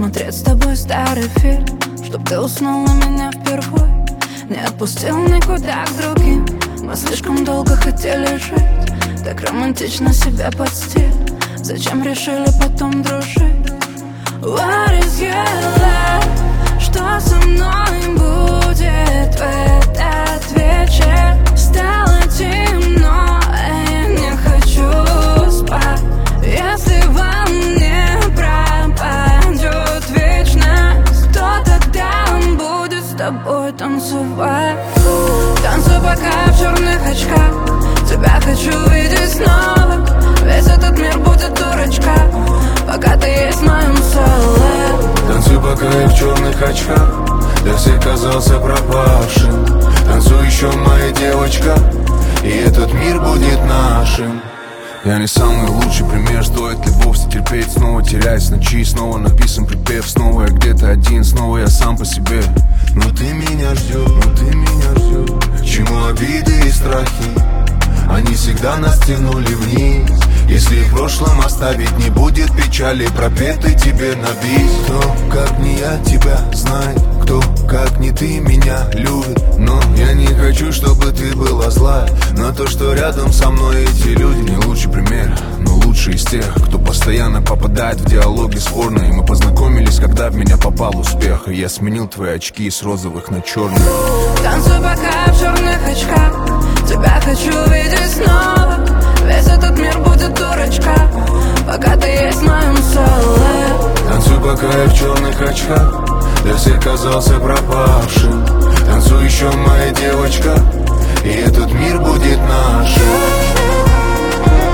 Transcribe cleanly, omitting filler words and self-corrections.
посмотреть с тобой старый фильм, чтоб ты уснул на меня впервые, не отпустил никуда к другим. Мы слишком долго хотели жить, так романтично себя подстель. Зачем решили потом дружить? What is your love? Что со мной будет в этот вечер? Стало темно, я не хочу спать. Если во мне пропадет вечность, то тогда он будет с тобой танцевать. Танцуй пока в черных очках, тебя хочу видеть снова. Весь этот мир будет дурачка, пока ты есть в моем соле. Танцуй пока я в черных очках, я всех казался пропавшим. Танцуй еще, моя девочка, и этот мир будет нашим. Я не самый лучший пример, стоит ли вовсе терпеть, снова терять с ночи, снова написан припев, снова я где-то один, снова я сам по себе. Но ты меня ждешь, чему обиды и страхи? Они всегда нас тянули вниз. Если в прошлом оставить не будет печали, пропетый тебе на бис. Кто, как не я, тебя знает, кто, как не ты, меня любит. Но я не хочу, чтобы ты была злая на то, что рядом со мной эти люди. Не лучший пример, но лучший из тех, кто постоянно попадает в диалоги спорные. Мы познакомились, когда в меня попал успех, и я сменил твои очки с розовых на черные. Танцуй пока в черных очках, тебя хочу видеть снова. Весь этот мир будет дурачка, пока ты есть в моем соле. Танцуй пока я в черных очках, я всех казался пропавшим. Танцуй еще, моя девочка, и этот мир будет нашим.